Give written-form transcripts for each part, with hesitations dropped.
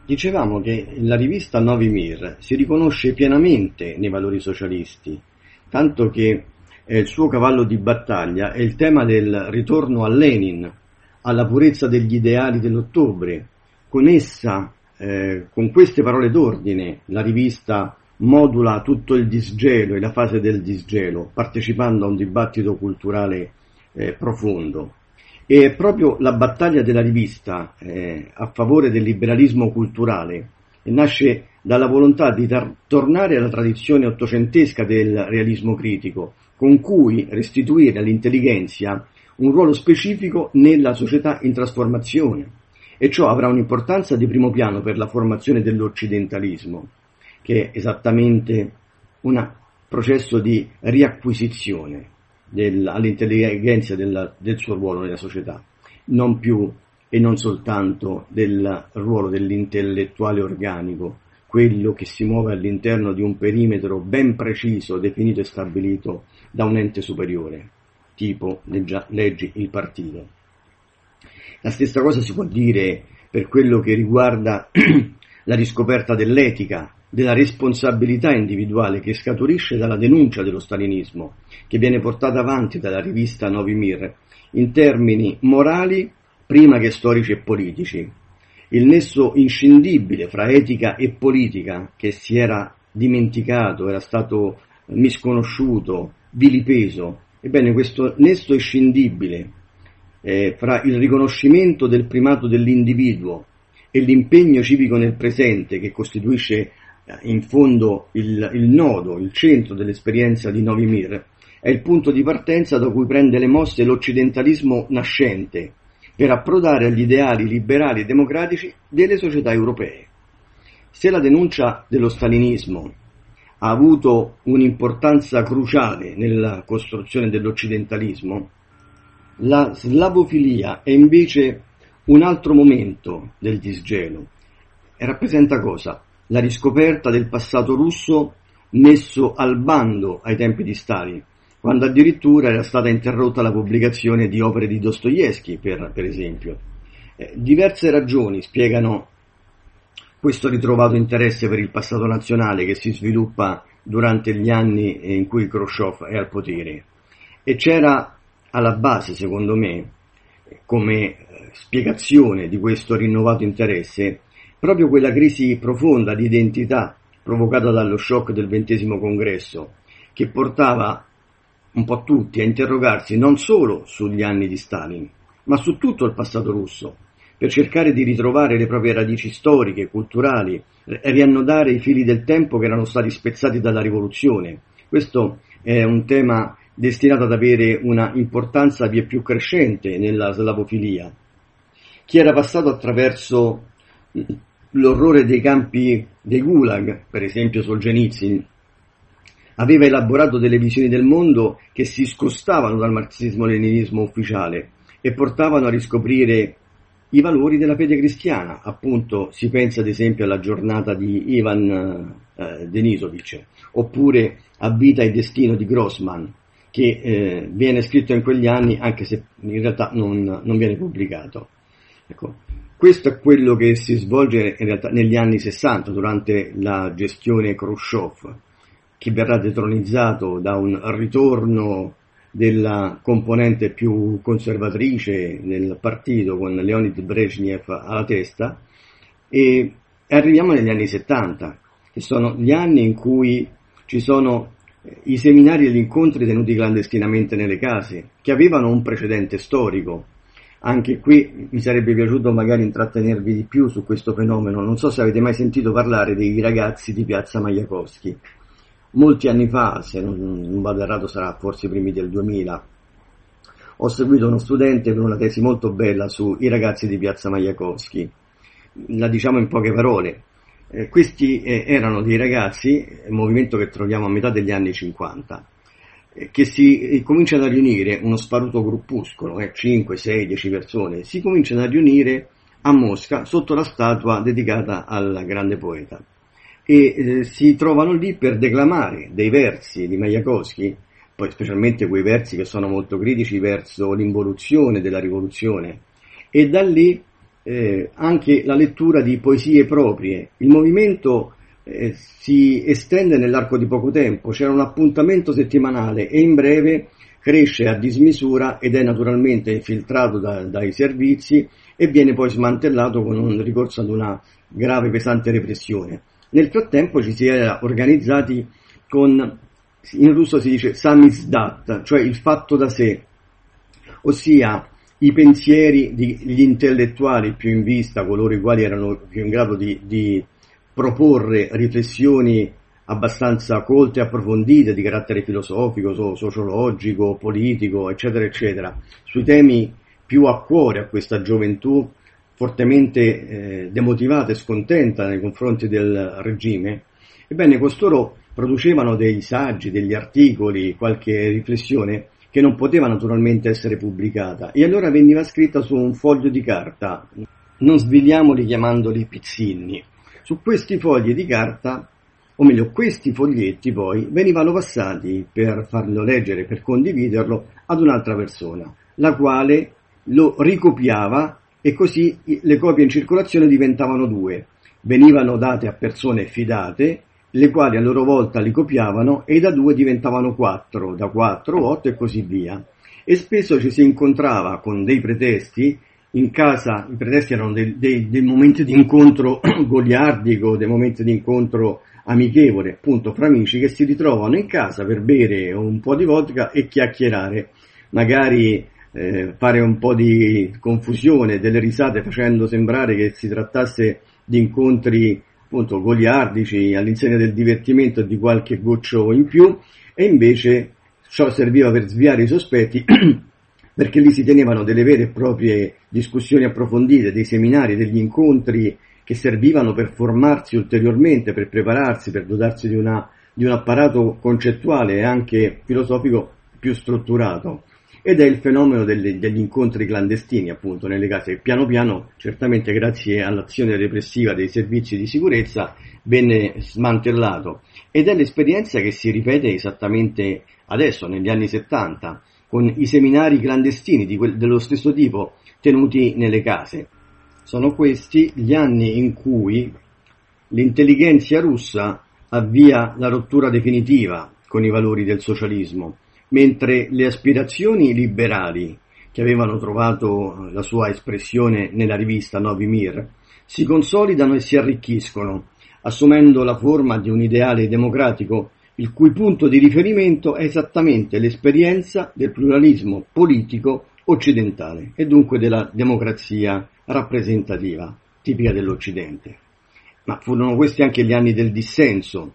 Dicevamo che la rivista Novi Mir si riconosce pienamente nei valori socialisti, tanto che il suo cavallo di battaglia è il tema del ritorno a Lenin, alla purezza degli ideali dell'ottobre. Con essa, con queste parole d'ordine, la rivista modula tutto il disgelo e la fase del disgelo, partecipando a un dibattito culturale profondo. E è proprio la battaglia della rivista a favore del liberalismo culturale nasce dalla volontà di tornare alla tradizione ottocentesca del realismo critico, con cui restituire all'intellighenzia un ruolo specifico nella società in trasformazione, e ciò avrà un'importanza di primo piano per la formazione dell'occidentalismo, che è esattamente un processo di riacquisizione all'intelligenza del suo ruolo nella società, non più e non soltanto del ruolo dell'intellettuale organico, quello che si muove all'interno di un perimetro ben preciso, definito e stabilito da un ente superiore, tipo leggi il partito. La stessa cosa si può dire per quello che riguarda la riscoperta dell'etica, della responsabilità individuale che scaturisce dalla denuncia dello stalinismo, che viene portata avanti dalla rivista Novi Mir, in termini morali prima che storici e politici. Il nesso inscindibile fra etica e politica, che si era dimenticato, era stato misconosciuto, vilipeso, ebbene questo nesso inscindibile fra il riconoscimento del primato dell'individuo e l'impegno civico nel presente, che costituisce in fondo il nodo, il centro dell'esperienza di Novi Mir, è il punto di partenza da cui prende le mosse l'occidentalismo nascente per approdare agli ideali liberali e democratici delle società europee. Se la denuncia dello stalinismo ha avuto un'importanza cruciale nella costruzione dell'occidentalismo, la slavofilia è invece un altro momento del disgelo e rappresenta cosa? La riscoperta del passato russo messo al bando ai tempi di Stalin, quando addirittura era stata interrotta la pubblicazione di opere di Dostoevskij, per esempio. Diverse ragioni spiegano questo ritrovato interesse per il passato nazionale che si sviluppa durante gli anni in cui Khrushchev è al potere. E c'era alla base, secondo me, come spiegazione di questo rinnovato interesse, proprio quella crisi profonda di identità provocata dallo shock del XX congresso, che portava un po' tutti a interrogarsi non solo sugli anni di Stalin, ma su tutto il passato russo, per cercare di ritrovare le proprie radici storiche, culturali, e riannodare i fili del tempo che erano stati spezzati dalla rivoluzione. Questo è un tema destinato ad avere una importanza via più crescente nella slavofilia. Chi era passato attraverso l'orrore dei campi dei Gulag, per esempio Solzhenitsyn, aveva elaborato delle visioni del mondo che si scostavano dal marxismo-leninismo ufficiale e portavano a riscoprire i valori della fede cristiana. Appunto, si pensa ad esempio alla giornata di Ivan Denisovic, oppure a Vita e destino di Grossman, che viene scritto in quegli anni, anche se in realtà non viene pubblicato. Ecco, questo è quello che si svolge in realtà negli anni 60, durante la gestione Khrushchev, che verrà detronizzato da un ritorno della componente più conservatrice del partito, con Leonid Brezhnev alla testa, e arriviamo negli anni 70, che sono gli anni in cui ci sono i seminari e gli incontri tenuti clandestinamente nelle case, che avevano un precedente storico. Anche qui mi sarebbe piaciuto magari intrattenervi di più su questo fenomeno. Non so se avete mai sentito parlare dei ragazzi di Piazza Majakovskij. Molti anni fa, se non vado errato sarà forse i primi del 2000, ho seguito uno studente per una tesi molto bella sui ragazzi di Piazza Majakovskij. La diciamo in poche parole. Questi erano dei ragazzi, un movimento che troviamo a metà degli anni 50, che si cominciano a riunire, uno sparuto gruppuscolo, 5, 6, 10 persone, si cominciano a riunire a Mosca sotto la statua dedicata al grande poeta e si trovano lì per declamare dei versi di Majakovskij, poi specialmente quei versi che sono molto critici verso l'involuzione della rivoluzione, e da lì anche la lettura di poesie proprie. Il movimento si estende nell'arco di poco tempo, c'era un appuntamento settimanale e in breve cresce a dismisura ed è naturalmente infiltrato dai servizi e viene poi smantellato con un ricorso ad una grave, pesante repressione. Nel frattempo ci si era organizzati con, in russo si dice samizdat, cioè il fatto da sé, ossia i pensieri degli intellettuali più in vista, coloro i quali erano più in grado di proporre riflessioni abbastanza colte e approfondite di carattere filosofico, sociologico, politico, eccetera, eccetera, sui temi più a cuore a questa gioventù fortemente demotivata e scontenta nei confronti del regime. Ebbene, costoro producevano dei saggi, degli articoli, qualche riflessione che non poteva naturalmente essere pubblicata e allora veniva scritta su un foglio di carta, non sviliamoli chiamandoli pizzini. Su questi fogli di carta, o meglio questi foglietti poi venivano passati per farlo leggere, per condividerlo ad un'altra persona, la quale lo ricopiava e così le copie in circolazione diventavano 2, venivano date a persone fidate, le quali a loro volta li copiavano e da 2 diventavano 4, da 4 8 e così via. E spesso ci si incontrava con dei pretesti in casa. I pretesti erano dei momenti di incontro goliardico, dei momenti di incontro amichevole, appunto fra amici che si ritrovano in casa per bere un po' di vodka e chiacchierare, magari fare un po' di confusione, delle risate, facendo sembrare che si trattasse di incontri appunto goliardici all'insegna del divertimento e di qualche goccio in più, e invece ciò serviva per sviare i sospetti perché lì si tenevano delle vere e proprie discussioni approfondite, dei seminari, degli incontri che servivano per formarsi ulteriormente, per prepararsi, per dotarsi di un apparato concettuale e anche filosofico più strutturato. Ed è il fenomeno degli incontri clandestini, appunto, nelle case, che piano piano, certamente grazie all'azione repressiva dei servizi di sicurezza, venne smantellato. Ed è l'esperienza che si ripete esattamente adesso, negli anni 70, con i seminari clandestini dello stesso tipo tenuti nelle case. Sono questi gli anni in cui l'intellighenzia russa avvia la rottura definitiva con i valori del socialismo, mentre le aspirazioni liberali, che avevano trovato la sua espressione nella rivista Novi Mir, si consolidano e si arricchiscono, assumendo la forma di un ideale democratico il cui punto di riferimento è esattamente l'esperienza del pluralismo politico occidentale e dunque della democrazia rappresentativa, tipica dell'Occidente. Ma furono questi anche gli anni del dissenso.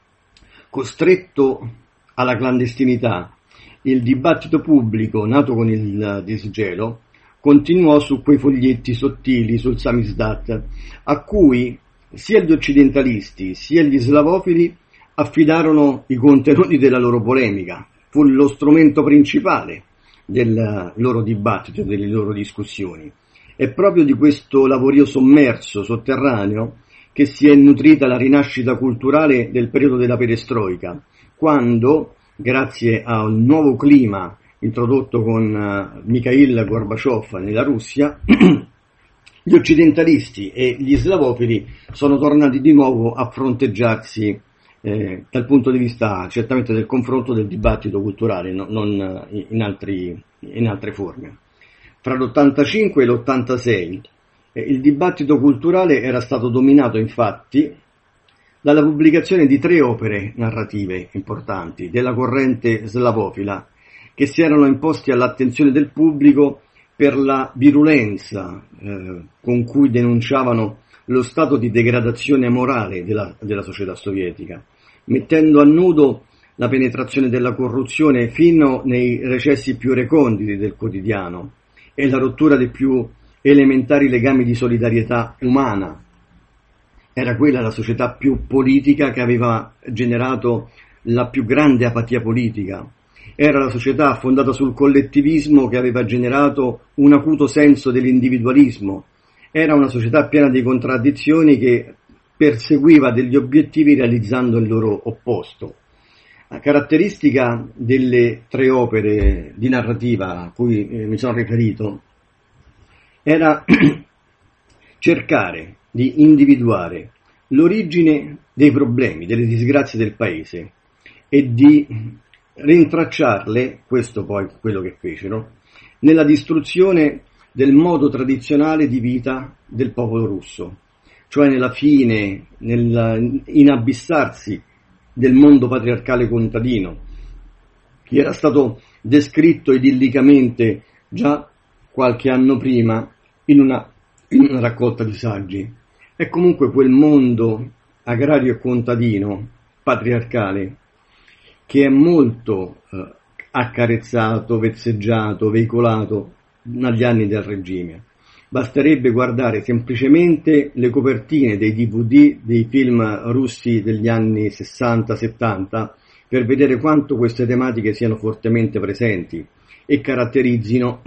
Costretto alla clandestinità, il dibattito pubblico, nato con il disgelo, continuò su quei foglietti sottili sul samizdat, a cui sia gli occidentalisti sia gli slavofili affidarono i contenuti della loro polemica. Fu lo strumento principale del loro dibattito, delle loro discussioni. È proprio di questo lavorio sommerso, sotterraneo, che si è nutrita la rinascita culturale del periodo della perestroica, quando, grazie a un nuovo clima introdotto con Mikhail Gorbaciov nella Russia, gli occidentalisti e gli slavofili sono tornati di nuovo a fronteggiarsi dal punto di vista certamente del confronto, del dibattito culturale, non in altre forme. Fra l'85 e l'86 il dibattito culturale era stato dominato infatti dalla pubblicazione di 3 opere narrative importanti della corrente slavofila che si erano imposti all'attenzione del pubblico per la virulenza con cui denunciavano lo stato di degradazione morale della società sovietica, mettendo a nudo la penetrazione della corruzione fino nei recessi più reconditi del quotidiano e la rottura dei più elementari legami di solidarietà umana. Era quella la società più politica che aveva generato la più grande apatia politica. Era la società fondata sul collettivismo che aveva generato un acuto senso dell'individualismo. Era una società piena di contraddizioni che perseguiva degli obiettivi realizzando il loro opposto. La caratteristica delle 3 opere di narrativa a cui mi sono riferito era cercare di individuare l'origine dei problemi, delle disgrazie del paese e di rintracciarle, questo poi quello che fecero, nella distruzione del modo tradizionale di vita del popolo russo, cioè nella fine, inabissarsi del mondo patriarcale contadino, che era stato descritto idillicamente già qualche anno prima in una raccolta di saggi. È comunque quel mondo agrario e contadino patriarcale che è molto accarezzato, vezzeggiato, veicolato negli anni del regime. Basterebbe guardare semplicemente le copertine dei DVD dei film russi degli anni 60-70 per vedere quanto queste tematiche siano fortemente presenti e caratterizzino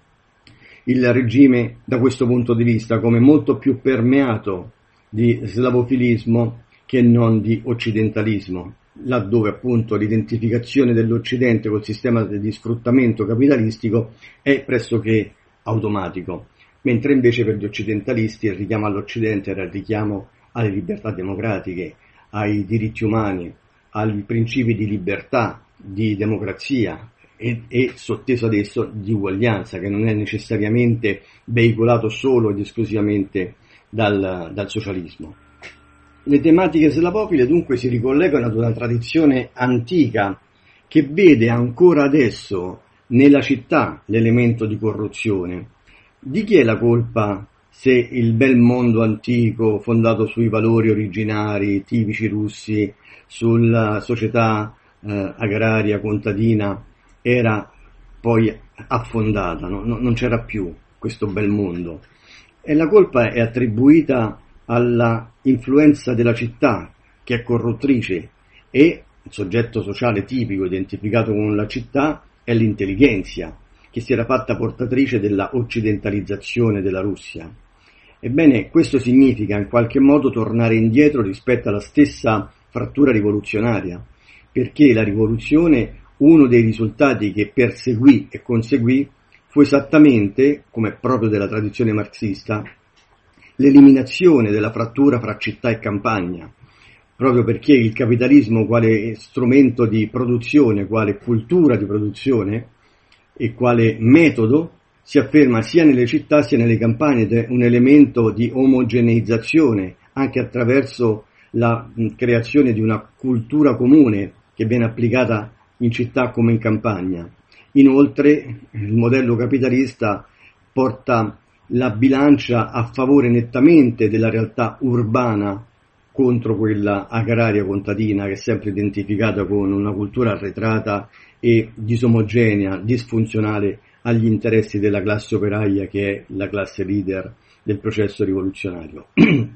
il regime da questo punto di vista come molto più permeato di slavofilismo che non di occidentalismo, laddove appunto l'identificazione dell'Occidente col sistema di sfruttamento capitalistico è pressoché automatico, mentre invece per gli occidentalisti il richiamo all'Occidente era il richiamo alle libertà democratiche, ai diritti umani, ai principi di libertà, di democrazia e sotteso ad esso di uguaglianza, che non è necessariamente veicolato solo ed esclusivamente dal socialismo. Le tematiche slavofile dunque si ricollegano ad una tradizione antica che vede ancora adesso nella città l'elemento di corruzione. Di chi è la colpa se il bel mondo antico fondato sui valori originari tipici russi, sulla società agraria contadina era poi affondata, no? Non c'era più questo bel mondo? E la colpa è attribuita alla influenza della città, che è corruttrice, e il soggetto sociale tipico identificato con la città è l'intellighenzia, che si era fatta portatrice della occidentalizzazione della Russia. Ebbene, questo significa in qualche modo tornare indietro rispetto alla stessa frattura rivoluzionaria, perché la rivoluzione, uno dei risultati che perseguì e conseguì, fu esattamente, come proprio della tradizione marxista, l'eliminazione della frattura fra città e campagna, proprio perché il capitalismo quale strumento di produzione, quale cultura di produzione e quale metodo si afferma sia nelle città sia nelle campagne ed è un elemento di omogeneizzazione anche attraverso la creazione di una cultura comune che viene applicata in città come in campagna. Inoltre il modello capitalista porta la bilancia a favore nettamente della realtà urbana contro quella agraria contadina che è sempre identificata con una cultura arretrata e disomogenea, disfunzionale agli interessi della classe operaia che è la classe leader del processo rivoluzionario.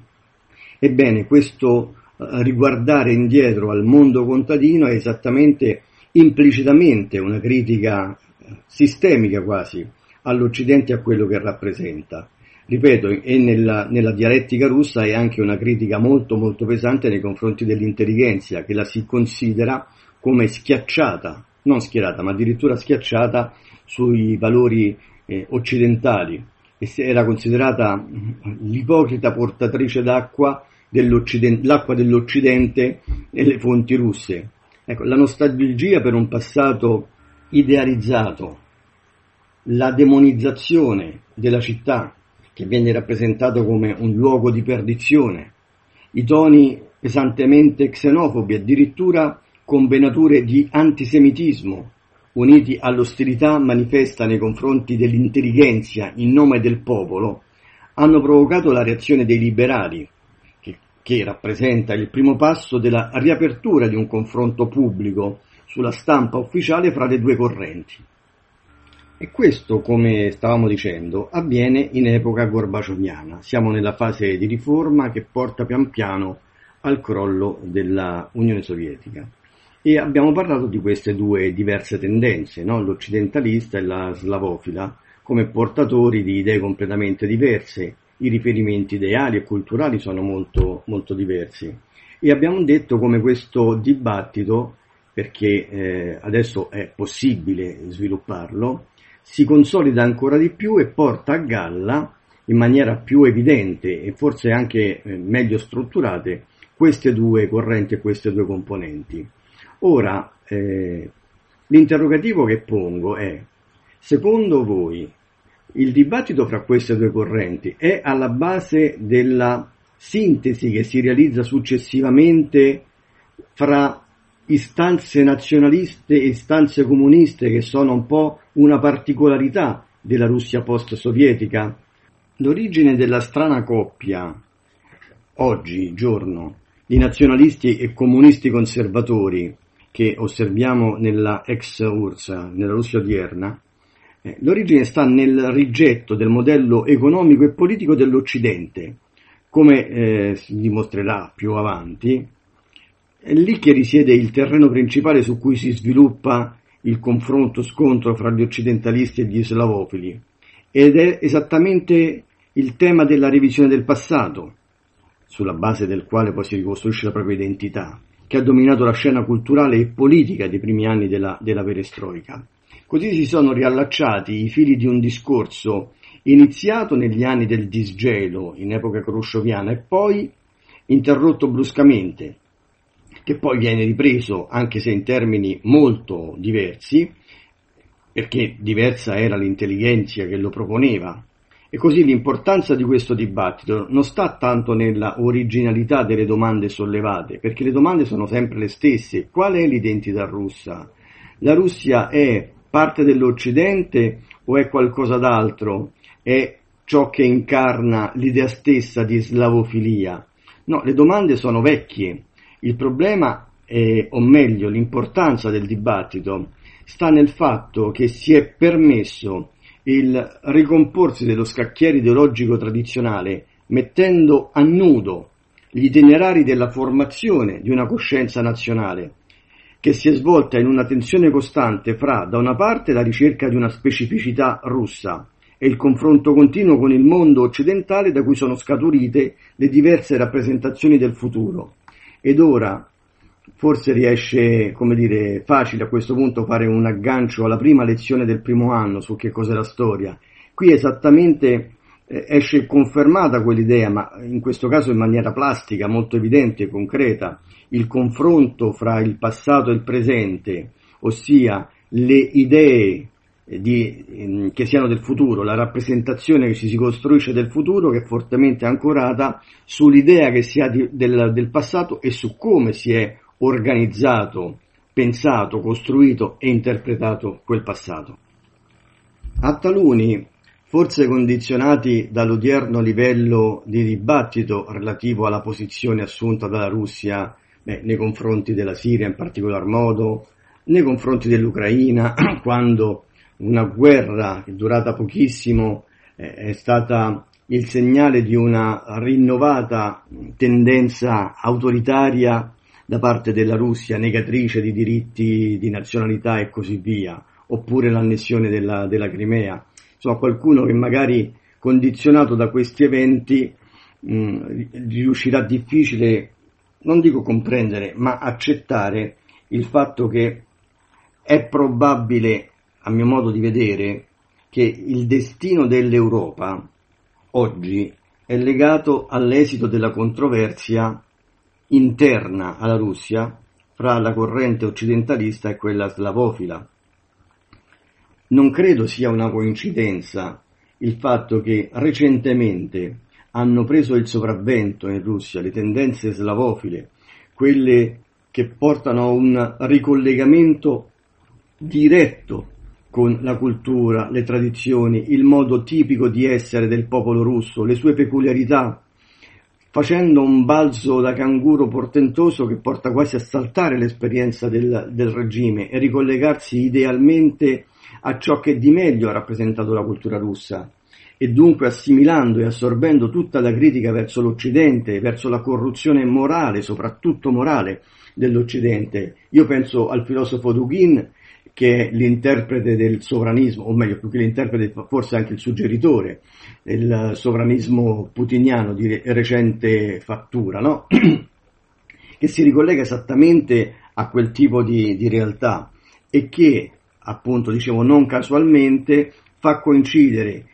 Ebbene, questo riguardare indietro al mondo contadino è esattamente implicitamente una critica sistemica quasi all'Occidente e a quello che rappresenta. Ripeto, e nella dialettica russa è anche una critica molto molto pesante nei confronti dell'intelligenza, che la si considera come schiacciata, non schierata, ma addirittura schiacciata sui valori occidentali, e era considerata l'ipocrita portatrice d'acqua l'acqua dell'Occidente nelle fonti russe. Ecco, la nostalgia per un passato idealizzato, la demonizzazione della città che viene rappresentato come un luogo di perdizione, i toni pesantemente xenofobi, addirittura con venature di antisemitismo, uniti all'ostilità manifesta nei confronti dell'intelligenza in nome del popolo, hanno provocato la reazione dei liberali, che rappresenta il primo passo della riapertura di un confronto pubblico sulla stampa ufficiale fra le due correnti. E questo, come stavamo dicendo, avviene in epoca gorbacioniana. Siamo nella fase di riforma che porta pian piano al crollo della Unione Sovietica. E abbiamo parlato di queste due diverse tendenze, no? L'occidentalista e la slavofila, come portatori di idee completamente diverse. I riferimenti ideali e culturali sono molto, molto diversi. E abbiamo detto come questo dibattito, perché adesso è possibile svilupparlo, si consolida ancora di più e porta a galla in maniera più evidente e forse anche meglio strutturate queste due correnti e queste due componenti. Ora, l'interrogativo che pongo è: secondo voi il dibattito fra queste due correnti è alla base della sintesi che si realizza successivamente fra istanze nazionaliste e istanze comuniste, che sono un po' una particolarità della Russia post-sovietica? L'origine della strana coppia, oggi giorno, di nazionalisti e comunisti conservatori che osserviamo nella ex-URSS, nella Russia odierna, l'origine sta nel rigetto del modello economico e politico dell'Occidente, come si dimostrerà più avanti. È lì che risiede il terreno principale su cui si sviluppa il confronto-scontro fra gli occidentalisti e gli slavofili, ed è esattamente il tema della revisione del passato, sulla base del quale poi si ricostruisce la propria identità, che ha dominato la scena culturale e politica dei primi anni della perestroica. Così si sono riallacciati i fili di un discorso iniziato negli anni del disgelo, in epoca cruscioviana, e poi interrotto bruscamente, che poi viene ripreso, anche se in termini molto diversi, perché diversa era l'intelligenza che lo proponeva. E così l'importanza di questo dibattito non sta tanto nella originalità delle domande sollevate, perché le domande sono sempre le stesse. Qual è l'identità russa? La Russia è parte dell'Occidente o è qualcosa d'altro? È ciò che incarna l'idea stessa di slavofilia? No, le domande sono vecchie. Il problema, o meglio l'importanza del dibattito, sta nel fatto che si è permesso il ricomporsi dello scacchiere ideologico tradizionale, mettendo a nudo gli itinerari della formazione di una coscienza nazionale, che si è svolta in una tensione costante fra, da una parte, la ricerca di una specificità russa e il confronto continuo con il mondo occidentale da cui sono scaturite le diverse rappresentazioni del futuro. Ed ora forse riesce, facile a questo punto fare un aggancio alla prima lezione del primo anno su che cos'è la storia. Qui esattamente esce confermata quell'idea, ma in questo caso in maniera plastica, molto evidente e concreta, il confronto fra il passato e il presente, ossia le idee che siano del futuro, la rappresentazione che ci si costruisce del futuro, che è fortemente ancorata sull'idea che si ha del passato e su come si è organizzato, pensato, costruito e interpretato quel passato. A taluni, forse condizionati dall'odierno livello di dibattito relativo alla posizione assunta dalla Russia nei confronti della Siria in particolar modo, nei confronti dell'Ucraina, quando una guerra durata pochissimo è stata il segnale di una rinnovata tendenza autoritaria da parte della Russia, negatrice di diritti di nazionalità e così via, oppure l'annessione della Crimea. Insomma, qualcuno che magari condizionato da questi eventi riuscirà difficile, non dico comprendere, ma accettare il fatto che è probabile, a mio modo di vedere, che il destino dell'Europa oggi è legato all'esito della controversia interna alla Russia fra la corrente occidentalista e quella slavofila. Non credo sia una coincidenza il fatto che recentemente hanno preso il sopravvento in Russia le tendenze slavofile, quelle che portano a un ricollegamento diretto con la cultura, le tradizioni, il modo tipico di essere del popolo russo, le sue peculiarità, facendo un balzo da canguro portentoso che porta quasi a saltare l'esperienza del regime e ricollegarsi idealmente a ciò che di meglio ha rappresentato la cultura russa, e dunque assimilando e assorbendo tutta la critica verso l'Occidente, verso la corruzione morale, soprattutto morale, dell'Occidente. Io penso al filosofo Dugin, che è l'interprete del sovranismo, o meglio, più che l'interprete, forse anche il suggeritore del sovranismo putiniano di recente fattura, no? Che si ricollega esattamente a quel tipo di realtà e che, appunto, dicevo, non casualmente fa coincidere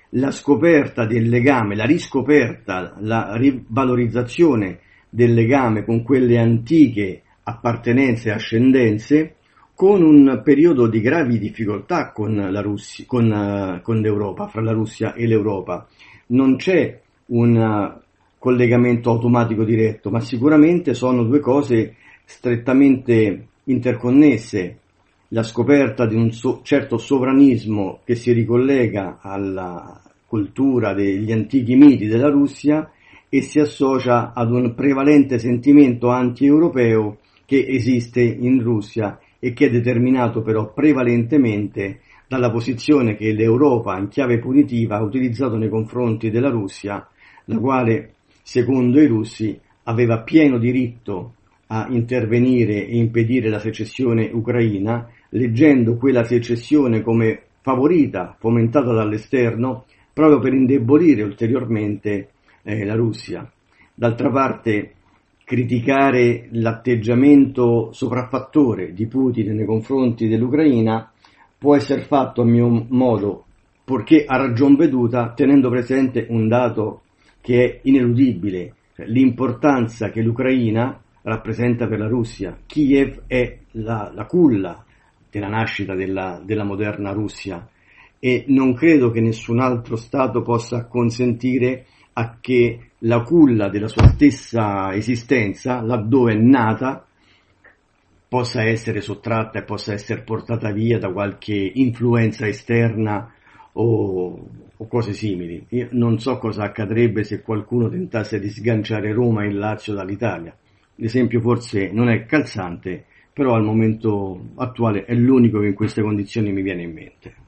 la scoperta del legame, la riscoperta, la rivalorizzazione del legame con quelle antiche appartenenze e ascendenze, con un periodo di gravi difficoltà con la Russia, con l'Europa, fra la Russia e l'Europa. Non c'è un collegamento automatico diretto, ma sicuramente sono due cose strettamente interconnesse. La scoperta di un certo sovranismo che si ricollega alla cultura degli antichi miti della Russia e si associa ad un prevalente sentimento anti-europeo che esiste in Russia e che è determinato però prevalentemente dalla posizione che l'Europa in chiave punitiva ha utilizzato nei confronti della Russia, la quale, secondo i russi, aveva pieno diritto a intervenire e impedire la secessione ucraina, leggendo quella secessione come favorita, fomentata dall'esterno, proprio per indebolire ulteriormente la Russia. D'altra parte, criticare l'atteggiamento sopraffattore di Putin nei confronti dell'Ucraina può essere fatto, a mio modo, purché a ragion veduta, tenendo presente un dato che è ineludibile, l'importanza che l'Ucraina rappresenta per la Russia. Kiev è la culla della nascita della moderna Russia e non credo che nessun altro Stato possa consentire a che la culla della sua stessa esistenza, laddove è nata, possa essere sottratta e possa essere portata via da qualche influenza esterna o cose simili. Io non so cosa accadrebbe se qualcuno tentasse di sganciare Roma e il Lazio dall'Italia. L'esempio forse non è calzante, però al momento attuale è l'unico che in queste condizioni mi viene in mente.